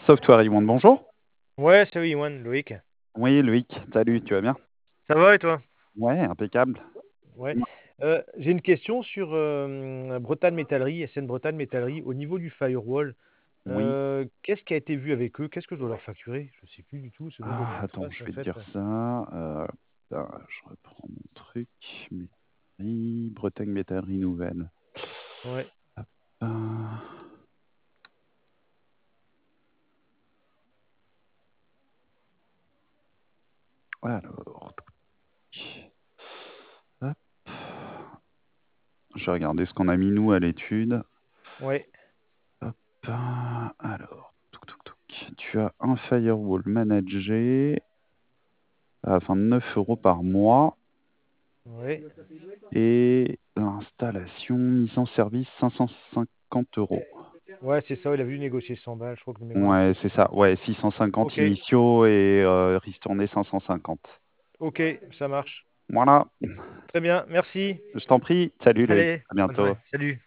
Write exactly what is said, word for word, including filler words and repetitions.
Software Iwan, bonjour. Ouais, salut Yoann, Loïc. Oui, Loïc, salut, tu vas bien? Ça va et toi? Ouais, impeccable. Ouais. Dis-moi. Euh, j'ai une question sur euh, Bretagne Métallerie, S N Bretagne Métallerie. Au niveau du firewall, Oui. euh, qu'est-ce qui a été vu avec eux? Qu'est-ce que je dois leur facturer? Je sais plus du tout. C'est bon, faut que Ah, je le attends, fasse je en vais te fait. dire ça. Euh, putain, je reprends mon truc. Métairie, Bretagne Métairie Nouvelle. Ouais, Ah, alors, hop. Je vais regarder ce qu'on a mis nous à l'étude. ouais, Hop. Alors, touc, touc, touc. Tu as un firewall managé à vingt-neuf euros par mois ouais. et l'installation mise en service cinq cent cinquante euros. Ouais, c'est ça, il a vu négocier cent balles, je crois que de mémoire. Ouais, c'est ça. Ouais, six cent cinquante Ok, initiaux et euh, ristourné cinq cent cinquante. ok, ça marche. Voilà. Très bien, merci. Je t'en prie. Salut Loïc. Allez, À bonne journée. bientôt. Salut.